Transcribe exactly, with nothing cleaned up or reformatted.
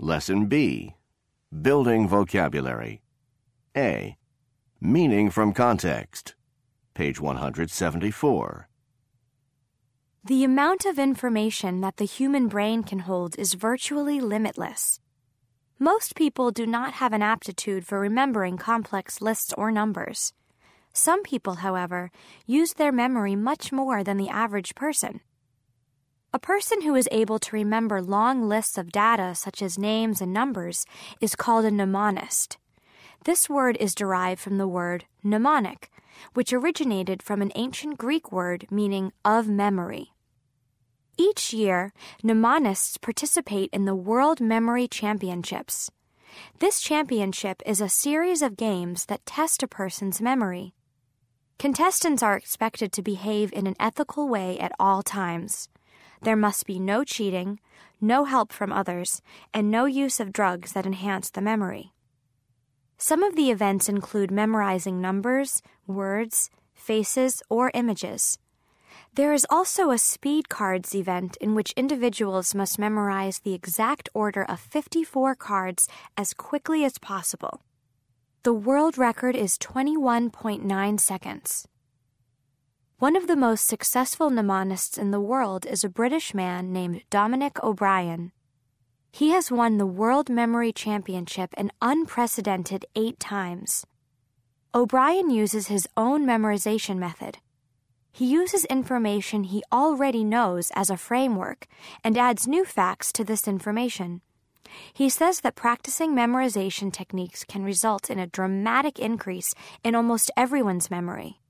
Lesson B. Building vocabulary. A. Meaning from context. Page one hundred seventy-four. The amount of information that the human brain can hold is virtually limitless. Most people do not have an aptitude for remembering complex lists or numbers. Some people, however, use their memory much more than the average person. A person who is able to remember long lists of data such as names and numbers is called a mnemonist. This word is derived from the word mnemonic, which originated from an ancient Greek word meaning of memory. Each year, mnemonists participate in the World Memory Championships. This championship is a series of games that test a person's memory. Contestants are expected to behave in an ethical way at all times. There must be no cheating, no help from others, and no use of drugs that enhance the memory. Some of the events include memorizing numbers, words, faces, or images. There is also a speed cards event in which individuals must memorize the exact order of fifty-four cards as quickly as possible. The world record is twenty-one point nine seconds. One of the most successful mnemonists in the world is a British man named Dominic O'Brien. He has won the World Memory Championship an unprecedented eight times. O'Brien uses his own memorization method. He uses information he already knows as a framework and adds new facts to this information. He says that practicing memorization techniques can result in a dramatic increase in almost everyone's memory.